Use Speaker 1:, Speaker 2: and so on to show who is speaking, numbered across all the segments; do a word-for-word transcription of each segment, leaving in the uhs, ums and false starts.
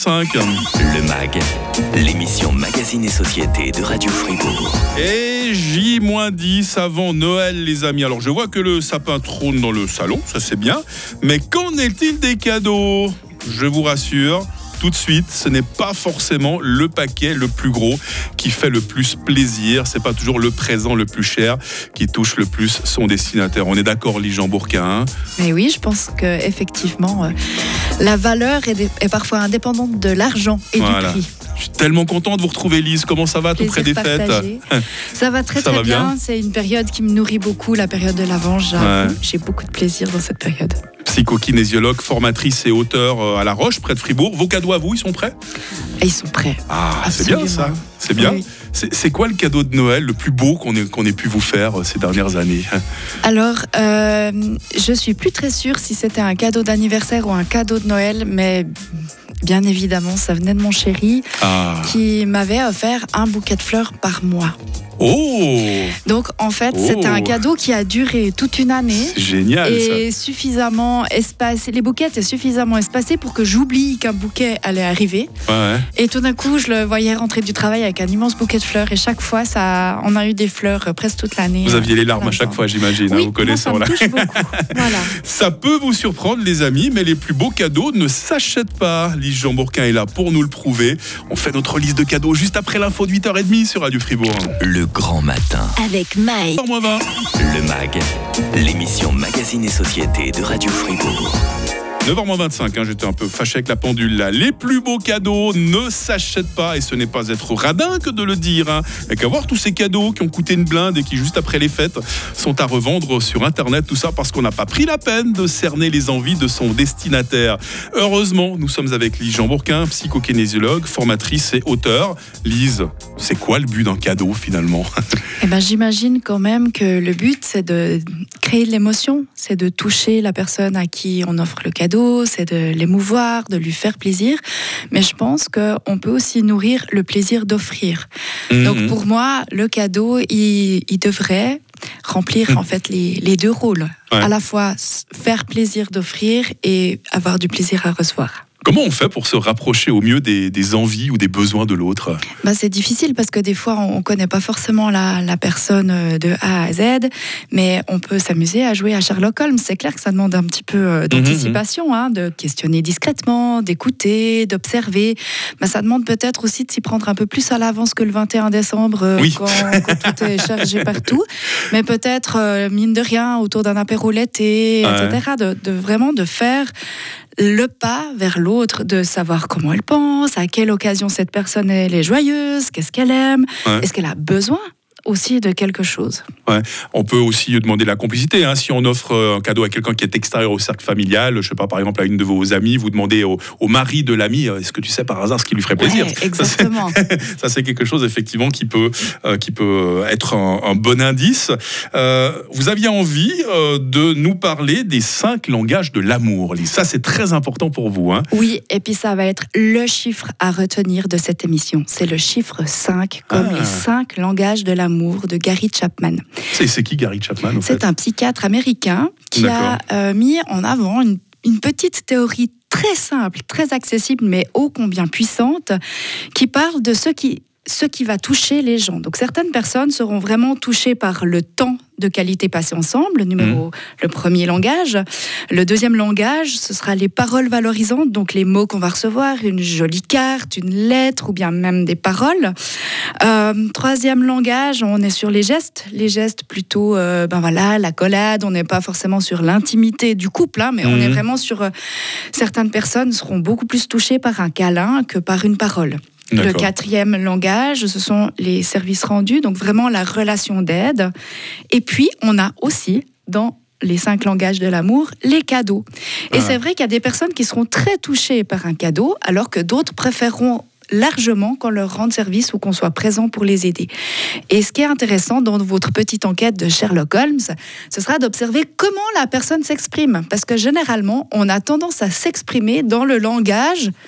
Speaker 1: cinq.
Speaker 2: Le MAG, l'émission Magazine et Société de Radio Fribourg.
Speaker 1: Et J dix avant Noël, les amis. Alors, je vois que le sapin trône dans le salon, ça c'est bien. Mais qu'en est-il des cadeaux ? Je vous rassure, tout de suite, ce n'est pas forcément le paquet le plus gros qui fait le plus plaisir. C'est pas toujours le présent le plus cher qui touche le plus son destinataire. On est d'accord, Lise Jean Bourquin, hein ?
Speaker 3: Mais oui, je pense qu'effectivement, euh, la valeur est, est parfois indépendante de l'argent et
Speaker 1: Voilà.
Speaker 3: du prix.
Speaker 1: Je suis tellement content de vous retrouver, Lise. Comment ça va tout près des
Speaker 3: Plaisir
Speaker 1: fêtes ?
Speaker 3: Ça va très
Speaker 1: Ça
Speaker 3: très
Speaker 1: va bien
Speaker 3: bien. C'est une période qui me nourrit beaucoup, la période de l'Avent.
Speaker 1: Ouais.
Speaker 3: J'ai beaucoup de plaisir dans cette période.
Speaker 1: Psychokinésiologue, formatrice et auteur à La Roche, près de Fribourg. Vos cadeaux à vous, ils sont prêts ?
Speaker 3: Et ils sont prêts.
Speaker 1: Ah, c'est
Speaker 3: Absolument.
Speaker 1: bien ça. C'est bien.
Speaker 3: Oui.
Speaker 1: C'est, c'est quoi le cadeau de Noël le plus beau qu'on ait, qu'on ait pu vous faire ces dernières années ?
Speaker 3: Alors, euh, je suis plus très sûre si c'était un cadeau d'anniversaire ou un cadeau de Noël, mais bien évidemment, ça venait de mon chéri
Speaker 1: Ah.
Speaker 3: qui m'avait offert un bouquet de fleurs par mois.
Speaker 1: Oh,
Speaker 3: Donc, en fait,
Speaker 1: Oh.
Speaker 3: c'était un cadeau qui a duré toute une année.
Speaker 1: c'est génial
Speaker 3: Et suffisamment espacé, les bouquets étaient suffisamment espacés pour que j'oublie qu'un bouquet allait arriver.
Speaker 1: ça. Ouais.
Speaker 3: Et tout d'un coup, je le voyais rentrer du travail avec un immense bouquet de fleurs. Et chaque fois, ça, on a eu des fleurs euh, presque toute l'année.
Speaker 1: Vous aviez les larmes
Speaker 3: Plein
Speaker 1: à
Speaker 3: de
Speaker 1: chaque
Speaker 3: temps.
Speaker 1: fois, j'imagine. hein,
Speaker 3: Oui,
Speaker 1: vous connaissez,
Speaker 3: moi,
Speaker 1: voilà.
Speaker 3: ça me touche beaucoup. Voilà.
Speaker 1: Ça peut vous surprendre, les amis, mais les plus beaux cadeaux ne s'achètent pas. Lise Jean Bourquin est là pour nous le prouver. On fait notre liste de cadeaux juste après l'info de huit heures trente sur Radio Fribourg.
Speaker 2: Le grand matin.
Speaker 4: Avec Mike.
Speaker 1: neuf heures moins vingt.
Speaker 2: Le MAG, l'émission Magazine et Société de Radio Fribourg.
Speaker 1: neuf heures moins vingt-cinq, hein, j'étais un peu fâché avec la pendule là. Les plus beaux cadeaux ne s'achètent pas et ce n'est pas être radin que de le dire. Hein. Il n'y a qu'à voir tous ces cadeaux qui ont coûté une blinde et qui juste après les fêtes sont à revendre sur internet. Tout ça parce qu'on n'a pas pris la peine de cerner les envies de son destinataire. Heureusement, nous sommes avec Lise Jean Bourquin, psychokinésiologue, formatrice et auteur. Lise, c'est quoi le but d'un cadeau finalement ?
Speaker 3: Eh ben, j'imagine quand même que le but, c'est de créer de l'émotion, c'est de toucher la personne à qui on offre le cadeau, c'est de l'émouvoir, de lui faire plaisir. Mais je pense qu'on peut aussi nourrir le plaisir d'offrir.
Speaker 1: Mmh.
Speaker 3: Donc pour moi, le cadeau, il, il devrait remplir
Speaker 1: Mmh.
Speaker 3: en fait les, les deux rôles.
Speaker 1: Ouais.
Speaker 3: À la fois s- faire plaisir d'offrir et avoir du plaisir à recevoir.
Speaker 1: Comment on fait pour se rapprocher au mieux des, des envies ou des besoins de l'autre ?
Speaker 3: Bah, c'est difficile parce que des fois, on ne connaît pas forcément la, la personne de A à Z, mais on peut s'amuser à jouer à Sherlock Holmes. C'est clair que ça demande un petit peu euh, d'anticipation, hein, de questionner discrètement, d'écouter, d'observer. Bah, ça demande peut-être aussi de s'y prendre un peu plus à l'avance que le vingt et un décembre, euh,
Speaker 1: Oui.
Speaker 3: quand, quand tout est chargé partout. Mais peut-être, euh, mine de rien, autour d'un apéro l'été,
Speaker 1: Ouais.
Speaker 3: et cetera, de, de vraiment de faire le pas vers l'autre, de savoir comment elle pense, à quelle occasion cette personne elle est joyeuse, qu'est-ce qu'elle aime,
Speaker 1: Ouais.
Speaker 3: est-ce qu'elle a besoin aussi de quelque chose.
Speaker 1: Ouais. On peut aussi demander la complicité. Hein. Si on offre un cadeau à quelqu'un qui est extérieur au cercle familial, je sais pas, par exemple à une de vos amies, vous demandez au, au mari de l'ami, est-ce que tu sais par hasard ce qui lui ferait plaisir ?
Speaker 3: Ouais,
Speaker 1: Ça, c'est-
Speaker 3: exactement.
Speaker 1: Ça, c'est quelque chose effectivement qui peut, euh, qui peut être un, un bon indice. Euh, vous aviez envie euh, de nous parler des cinq langages de l'amour. Lise. Ça, c'est très important pour vous. Hein.
Speaker 3: Oui, et puis ça va être le chiffre à retenir de cette émission. C'est le chiffre cinq, comme
Speaker 1: Ah.
Speaker 3: les cinq langages de l'amour de Gary Chapman.
Speaker 1: C'est, c'est qui Gary Chapman en
Speaker 3: C'est
Speaker 1: fait
Speaker 3: un psychiatre américain qui a
Speaker 1: D'accord.
Speaker 3: euh, mis en avant une, une petite théorie très simple, très accessible, mais ô combien puissante, qui parle de ce qui, ce qui va toucher les gens. Donc certaines personnes seront vraiment touchées par le temps de qualité passé ensemble, le numéro, mmh. le premier langage. Le deuxième langage, ce sera les paroles valorisantes, donc les mots qu'on va recevoir, une jolie carte, une lettre ou bien même des paroles. Euh, troisième langage, on est sur les gestes, les gestes plutôt, euh, ben voilà, l'accolade, on n'est pas forcément sur l'intimité du couple, hein, mais mmh. on est vraiment sur... Euh, certaines personnes seront beaucoup plus touchées par un câlin que par une parole.
Speaker 1: D'accord.
Speaker 3: Le quatrième langage, ce sont les services rendus, donc vraiment la relation d'aide. Et puis, on a aussi, dans les cinq langages de l'amour, les cadeaux. Et ah. c'est vrai qu'il y a des personnes qui seront très touchées par un cadeau, alors que d'autres préféreront largement qu'on leur rende service ou qu'on soit présent pour les aider. Et ce qui est intéressant dans votre petite enquête de Sherlock Holmes, ce sera d'observer comment la personne s'exprime. Parce que généralement, on a tendance à s'exprimer dans le langage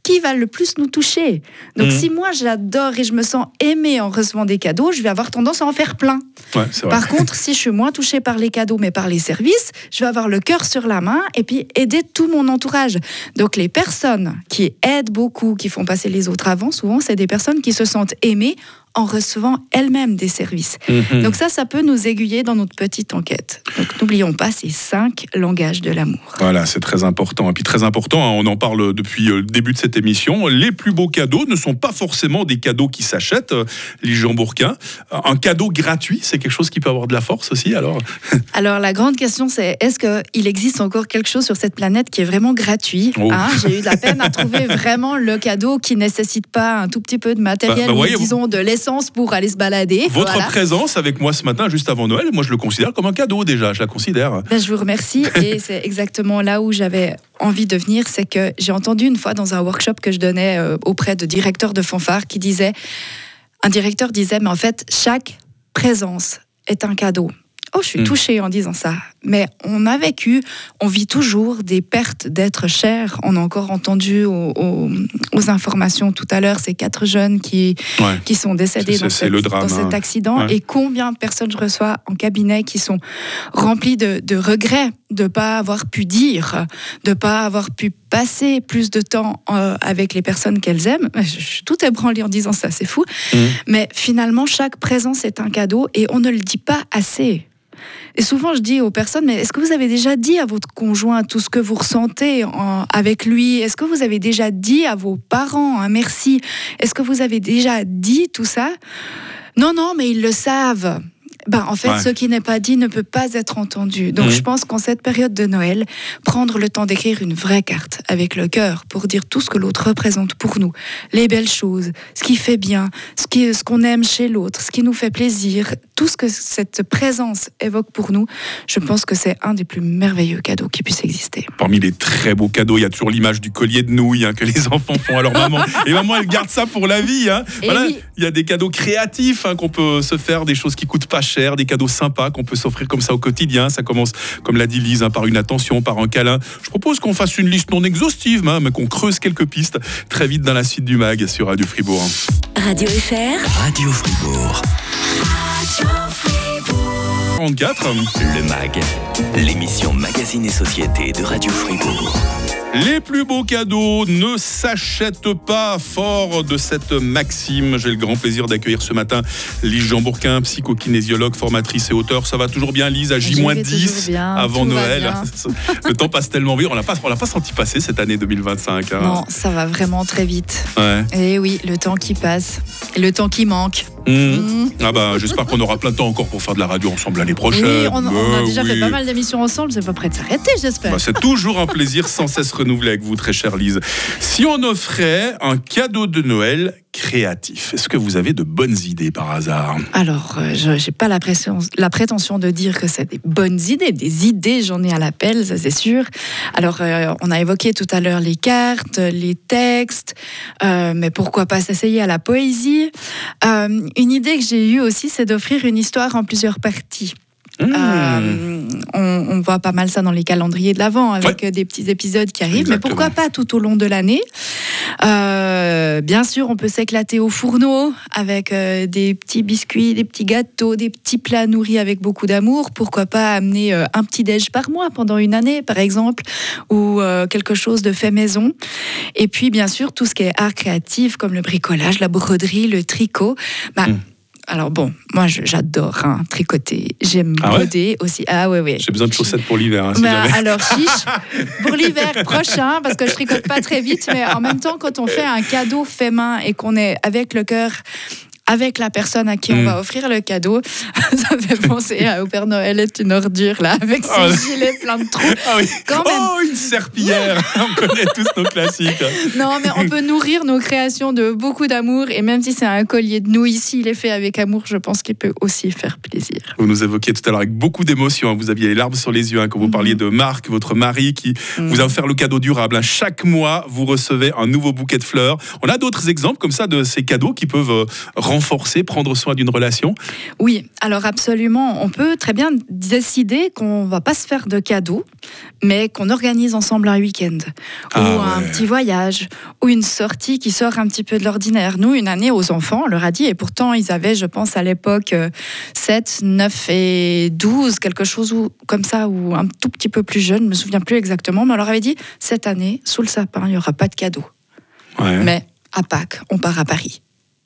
Speaker 3: qui va le plus nous toucher. Donc, mmh. si moi, j'adore et je me sens aimée en recevant des cadeaux, je vais avoir tendance à en faire plein.
Speaker 1: Ouais, c'est vrai.
Speaker 3: Par contre, si je suis moins touchée par les cadeaux, mais par les services, je vais avoir le cœur sur la main et puis aider tout mon entourage. Donc, les personnes qui aident beaucoup, qui font passer les autres avant, souvent, c'est des personnes qui se sentent aimées en recevant elles-mêmes des services. Mmh. Donc ça, ça peut nous aiguiller dans notre petite enquête. Donc n'oublions pas ces cinq langages de l'amour.
Speaker 1: Voilà, c'est très important. Et puis très important, hein, on en parle depuis le début de cette émission, les plus beaux cadeaux ne sont pas forcément des cadeaux qui s'achètent, Lise Jean Bourquin. Un cadeau gratuit, c'est quelque chose qui peut avoir de la force aussi, alors
Speaker 3: Alors la grande question, c'est est-ce qu'il existe encore quelque chose sur cette planète qui est vraiment gratuit oh. hein, J'ai eu de la peine à trouver vraiment le cadeau qui ne nécessite pas un tout petit peu de matériel, bah, bah, voyez, disons de l'essence pour aller se balader.
Speaker 1: Votre
Speaker 3: voilà.
Speaker 1: présence avec moi ce matin, juste avant Noël, moi je le considère comme un cadeau déjà, je la considère.
Speaker 3: Ben, je vous remercie et c'est exactement là où j'avais envie de venir, c'est que j'ai entendu une fois dans un workshop que je donnais euh, auprès de directeurs de fanfare qui disait, un directeur disait, mais en fait, chaque présence est un cadeau. Oh, je suis mmh. touchée en disant ça. Mais on a vécu, on vit toujours des pertes d'êtres chers. On a encore entendu aux, aux, aux informations tout à l'heure ces quatre jeunes qui, ouais. qui sont décédés dans, cette, drame, dans hein. cet accident. Ouais. Et combien de personnes je reçois en cabinet qui sont remplies de, de regrets de ne pas avoir pu dire, de ne pas avoir pu passer plus de temps euh, avec les personnes qu'elles aiment. Je suis tout ébranlée en disant ça, c'est fou. Mmh. Mais finalement, chaque présence est un cadeau et on ne le dit pas assez. Et souvent, je dis aux personnes, mais est-ce que vous avez déjà dit à votre conjoint tout ce que vous ressentez en, avec lui ? Est-ce que vous avez déjà dit à vos parents un merci ? Est-ce que vous avez déjà dit tout ça ? Non, non, mais ils le savent. Ben, en fait, ouais. ce qui n'est pas dit ne peut pas être entendu. Donc, mmh. je pense qu'en cette période de Noël, prendre le temps d'écrire une vraie carte avec le cœur pour dire tout ce que l'autre représente pour nous, les belles choses, ce qui fait bien, ce, qui, ce qu'on aime chez l'autre, ce qui nous fait plaisir, tout ce que cette présence évoque pour nous, je pense que c'est un des plus merveilleux cadeaux qui puisse exister.
Speaker 1: Parmi les très beaux cadeaux, il y a toujours l'image du collier de nouilles hein, que les enfants font à leur maman. Et maman, elle garde ça pour la vie. Hein. Voilà, oui. Il y a des cadeaux créatifs hein, qu'on peut se faire, des choses qui coûtent pas cher, des cadeaux sympas qu'on peut s'offrir comme ça au quotidien. Ça commence, comme l'a dit Lise, hein, par une attention, par un câlin. Je propose qu'on fasse une liste non exhaustive, hein, mais qu'on creuse quelques pistes très vite dans la suite du mag sur Radio Fribourg.
Speaker 2: Radio F R, Radio Fribourg. Radio
Speaker 1: Fribourg. quarante-quatre.
Speaker 2: Le mag, l'émission Magazine et Société de Radio Fribourg.
Speaker 1: Les plus beaux cadeaux ne s'achètent pas, fort de cette maxime. J'ai le grand plaisir d'accueillir ce matin Lise Jean Bourquin, psychokinésiologue, formatrice et auteur. Ça va toujours bien, Lise, à J moins dix avant Noël. Le temps passe tellement vite. On ne l'a pas, on l'a pas senti passer cette année deux mille vingt-cinq. Hein.
Speaker 3: Non, ça va vraiment très vite.
Speaker 1: Ouais.
Speaker 3: Et oui, le temps qui passe, le temps qui manque.
Speaker 1: Mmh. Mmh. Ah bah, j'espère qu'on aura plein de temps encore pour faire de la radio ensemble l'année prochaine.
Speaker 3: Oui, on, on a
Speaker 1: euh,
Speaker 3: déjà
Speaker 1: oui.
Speaker 3: fait pas mal d'émissions ensemble, c'est pas prêt de s'arrêter, j'espère.
Speaker 1: Bah, c'est toujours un plaisir sans cesse renouvelé avec vous, très chère Lise. Si on offrait un cadeau de Noël créatif, est-ce que vous avez de bonnes idées par hasard ?
Speaker 3: Alors, euh, je n'ai pas la, pression, la prétention de dire que c'est des bonnes idées. Des idées, j'en ai à l'appel, ça c'est sûr. Alors, euh, on a évoqué tout à l'heure les cartes, les textes, euh, mais pourquoi pas s'essayer à la poésie ? euh, Une idée que j'ai eue aussi, c'est d'offrir une histoire en plusieurs parties. Mmh. Euh, on, on voit pas mal ça dans les calendriers de l'Avent avec ouais. des petits épisodes qui arrivent. Exactement. Mais pourquoi pas tout au long de l'année ? euh, Bien sûr, on peut s'éclater au fourneau avec euh, des petits biscuits, des petits gâteaux, des petits plats nourris avec beaucoup d'amour. Pourquoi pas amener euh, un petit déj par mois pendant une année, par exemple, ou euh, quelque chose de fait maison. Et puis, bien sûr, tout ce qui est art créatif, comme le bricolage, la broderie, le tricot. Bah, mmh. Alors bon, moi je, j'adore hein, tricoter, j'aime ah broder ouais aussi. Ah ouais, ouais.
Speaker 1: J'ai besoin de chaussettes pour l'hiver. Hein, si
Speaker 3: bah, alors chiche, pour l'hiver prochain, parce que je tricote pas très vite, mais en même temps quand on fait un cadeau fait main et qu'on est avec le cœur, avec la personne à qui mmh. on va offrir le cadeau, ça fait penser au Père Noël est une ordure, là, avec ses oh, gilets pleins de trous.
Speaker 1: Ah oui. Quand même... Oh, une serpillière. On connaît tous nos classiques.
Speaker 3: Non, mais on peut nourrir nos créations de beaucoup d'amour, et même si c'est un collier de nouilles, s'il est fait avec amour, je pense qu'il peut aussi faire plaisir.
Speaker 1: Vous nous évoquiez tout à l'heure avec beaucoup d'émotion, vous aviez les larmes sur les yeux hein, quand vous mmh. parliez de Marc, votre mari, qui mmh. vous a offert le cadeau durable. Chaque mois, vous recevez un nouveau bouquet de fleurs. On a d'autres exemples comme ça de ces cadeaux qui peuvent rendre renforcer, prendre soin d'une relation ?
Speaker 3: Oui, alors absolument. On peut très bien décider qu'on ne va pas se faire de cadeaux, mais qu'on organise ensemble un week-end,
Speaker 1: ah,
Speaker 3: ou
Speaker 1: ouais.
Speaker 3: un petit voyage, ou une sortie qui sort un petit peu de l'ordinaire. Nous, une année aux enfants, on leur a dit, et pourtant ils avaient, je pense, à l'époque, sept, neuf et douze, quelque chose comme ça, ou un tout petit peu plus jeune, je ne me souviens plus exactement, mais on leur avait dit, cette année, sous le sapin, il n'y aura pas de cadeaux.
Speaker 1: Ouais.
Speaker 3: Mais à Pâques, on part à Paris.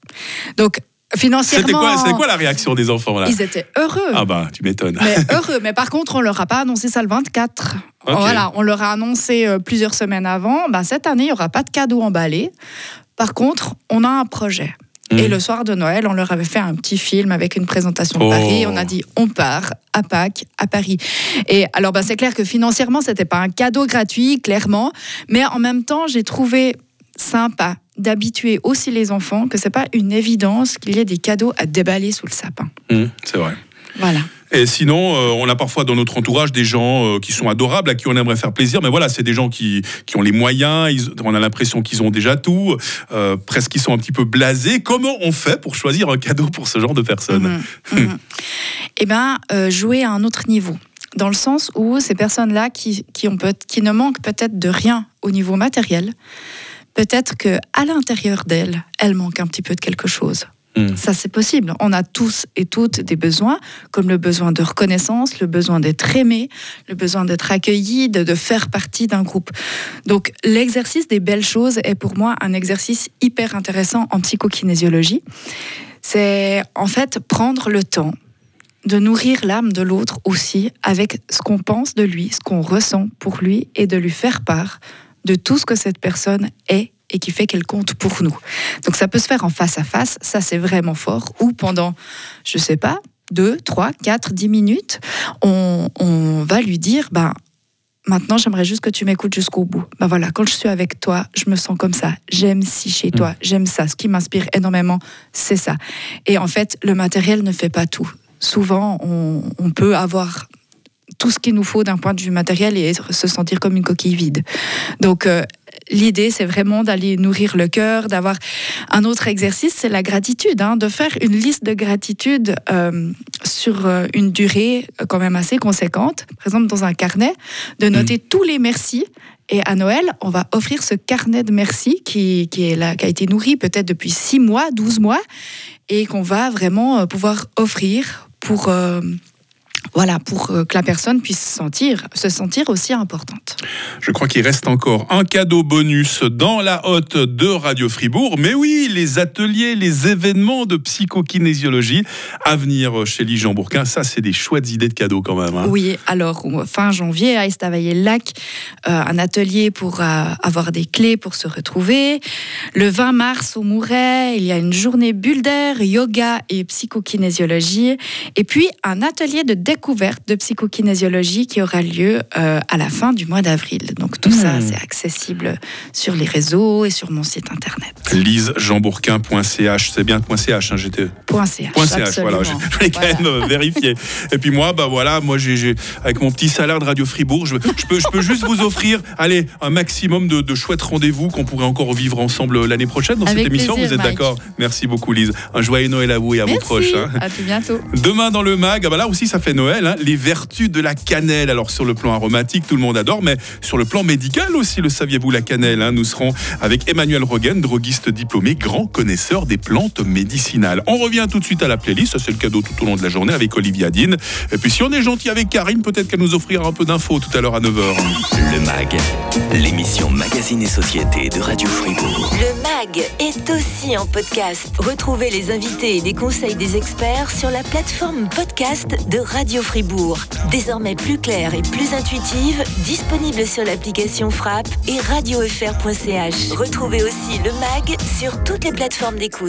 Speaker 3: Donc, financièrement...
Speaker 1: C'était quoi, c'était quoi la réaction des enfants, là ?
Speaker 3: Ils étaient heureux.
Speaker 1: Ah bah, tu m'étonnes.
Speaker 3: Mais heureux. Mais par contre, on leur a pas annoncé ça le vingt-quatre.
Speaker 1: Okay.
Speaker 3: Voilà, on leur a annoncé euh, plusieurs semaines avant. Ben, cette année, il n'y aura pas de cadeaux emballés. Par contre, on a un projet. Mmh. Et le soir de Noël, on leur avait fait un petit film avec une présentation de
Speaker 1: oh.
Speaker 3: Paris. On a dit, on part à Pâques, à Paris. Et alors, ben, c'est clair que financièrement, c'était pas un cadeau gratuit, clairement. Mais en même temps, j'ai trouvé sympa d'habituer aussi les enfants que c'est pas une évidence qu'il y ait des cadeaux à déballer sous le sapin.
Speaker 1: Mmh, c'est vrai.
Speaker 3: Voilà.
Speaker 1: Et sinon, euh, on a parfois dans notre entourage des gens euh, qui sont adorables, à qui on aimerait faire plaisir, mais voilà, c'est des gens qui, qui ont les moyens, ils, on a l'impression qu'ils ont déjà tout, euh, presque qu'ils sont un petit peu blasés. Comment on fait pour choisir un cadeau pour ce genre de personnes ?
Speaker 3: mmh, mmh. Eh bien, euh, jouer à un autre niveau. Dans le sens où ces personnes-là qui, qui, ont peut, qui ne manquent peut-être de rien au niveau matériel, peut-être qu'à l'intérieur d'elles, elles manquent un petit peu de quelque chose. Mmh. Ça, c'est possible. On a tous et toutes des besoins, comme le besoin de reconnaissance, le besoin d'être aimé, le besoin d'être accueilli, de, de faire partie d'un groupe. Donc, l'exercice des belles choses est pour moi un exercice hyper intéressant en psychokinésiologie. C'est en fait prendre le temps de nourrir l'âme de l'autre aussi avec ce qu'on pense de lui, ce qu'on ressent pour lui, et de lui faire part de tout ce que cette personne est et qui fait qu'elle compte pour nous. Donc ça peut se faire en face à face, ça c'est vraiment fort, ou pendant, je sais pas, deux, trois, quatre, dix minutes, on, on va lui dire, ben, maintenant j'aimerais juste que tu m'écoutes jusqu'au bout. Ben voilà, quand je suis avec toi, je me sens comme ça, j'aime ci chez toi, j'aime ça, ce qui m'inspire énormément, c'est ça. Et en fait, le matériel ne fait pas tout. Souvent, on, on peut avoir tout ce qu'il nous faut d'un point de vue matériel et se sentir comme une coquille vide. Donc, euh, l'idée, c'est vraiment d'aller nourrir le cœur, d'avoir un autre exercice, c'est la gratitude, hein, de faire une liste de gratitude euh, sur euh, une durée quand même assez conséquente. Par exemple, dans un carnet, de noter mmh. tous les merci. Et à Noël, on va offrir ce carnet de merci qui, qui, est là, qui a été nourri peut-être depuis six mois, douze mois, et qu'on va vraiment pouvoir offrir pour... Euh, Voilà, pour que la personne puisse sentir, se sentir aussi importante.
Speaker 1: Je crois qu'il reste encore un cadeau bonus dans la hotte de Radio Fribourg. Mais oui, les ateliers, les événements de psychokinésiologie à venir chez Lise Jean Bourquin, ça c'est des chouettes idées de cadeaux quand même. Hein.
Speaker 3: Oui, alors fin janvier à Estavayer-le-Lac, euh, un atelier pour euh, avoir des clés pour se retrouver. Le vingt mars au Mouret, il y a une journée bulle d'air, yoga et psychokinésiologie. Et puis un atelier de découverte de psychokinésiologie qui aura lieu euh, à la fin du mois d'avril. Donc tout mmh. ça, c'est accessible sur les réseaux et sur mon site internet.
Speaker 1: lise jean bourquin point c h, c'est bien .ch, hein, j'étais...
Speaker 3: .ch,
Speaker 1: .ch, voilà, je voulais quand voilà. même vérifier. Et puis moi, bah voilà, moi j'ai, j'ai avec mon petit salaire de Radio Fribourg, je, je, peux, je peux juste vous offrir, allez, un maximum de, de chouettes rendez-vous qu'on pourrait encore vivre ensemble l'année prochaine dans
Speaker 3: avec
Speaker 1: cette émission.
Speaker 3: plaisir,
Speaker 1: vous êtes
Speaker 3: Mike.
Speaker 1: D'accord ? Merci beaucoup Lise. Un joyeux Noël à vous et à
Speaker 3: Merci.
Speaker 1: vos proches. Hein.
Speaker 3: À tout bientôt.
Speaker 1: Demain dans le mag, ah bah là aussi ça fait Noël, hein, les vertus de la cannelle. Alors sur le plan aromatique, tout le monde adore, mais sur le plan médical aussi, le saviez-vous, la cannelle, hein, nous serons avec Emmanuel Rogen, droguiste diplômé, grand connaisseur des plantes médicinales. On revient tout de suite à la playlist, ça c'est le cadeau tout au long de la journée avec Olivia Dean. Et puis si on est gentil avec Karine, peut-être qu'elle nous offrira un peu d'infos tout à l'heure à neuf heures.
Speaker 2: Le Mag, l'émission Magazine et Société de Radio Fribourg.
Speaker 4: Le Mag est aussi en podcast. Retrouvez les invités et les conseils des experts sur la plateforme podcast de Radio Fribourg. Désormais plus claire et plus intuitive, disponible sur l'application Frappe et radio f r point c h. Retrouvez aussi le Mag sur toutes les plateformes d'écoute.